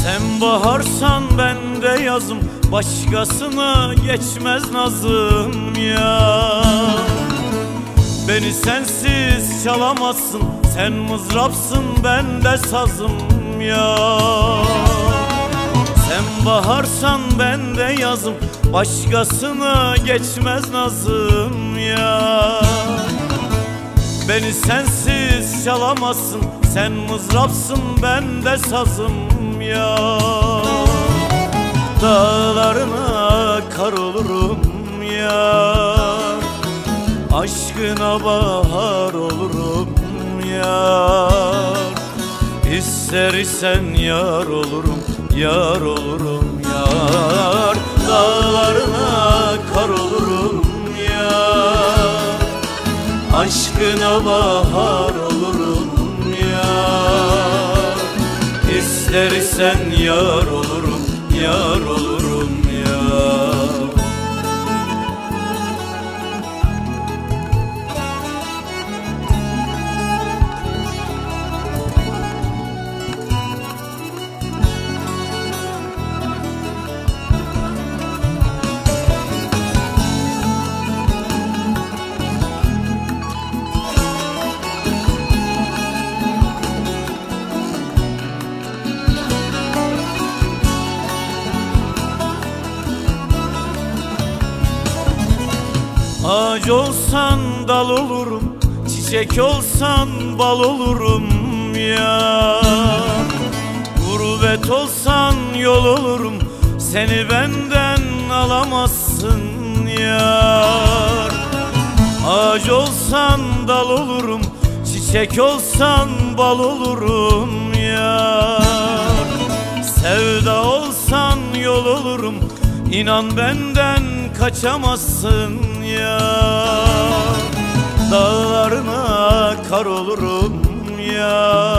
Sen baharsan ben de yazım, başkasına geçmez nazım ya. Beni sensiz çalamazsın, sen mızrapsın ben de sazım ya. Sen baharsan ben de yazım, başkasına geçmez nazım ya. Beni sensiz çalamazsın, sen mızrapsın ben de sazım ya. Dağlarına kar olurum ya, aşkına bahar olurum yar. İster isen yar olurum, yar olurum yar. Dağlarına kar olurum yar, aşkına bahar olurum yar. İster isen yar olurum, yar olurum yar. Ağaç olsan dal olurum, çiçek olsan bal olurum ya. Gurbet olsan yol olurum, seni benden alamazsın yar. Ağaç olsan dal olurum, çiçek olsan bal olurum yar. Sevda olsan yol olurum, İnan benden kaçamazsın ya. Dağlarına kar olurum ya,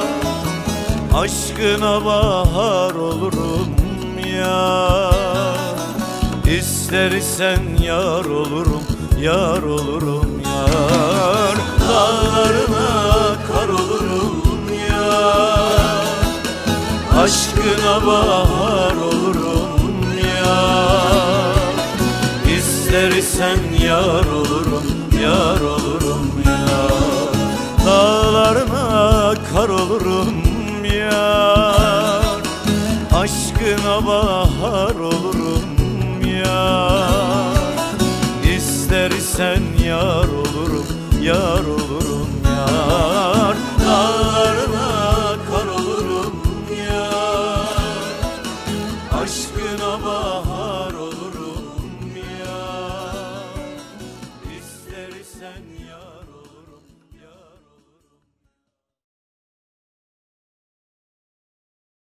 aşkına bahar olurum ya. İster isen yar olurum, yar olurum yar. Dağlarına kar olurum ya, aşkına bahar olurum yar. İster isen yar olurum, yar olurum yar. Dağlarına kar olurum yar, aşkına bahar olurum yar. İster isen yar olurum, yar olurum.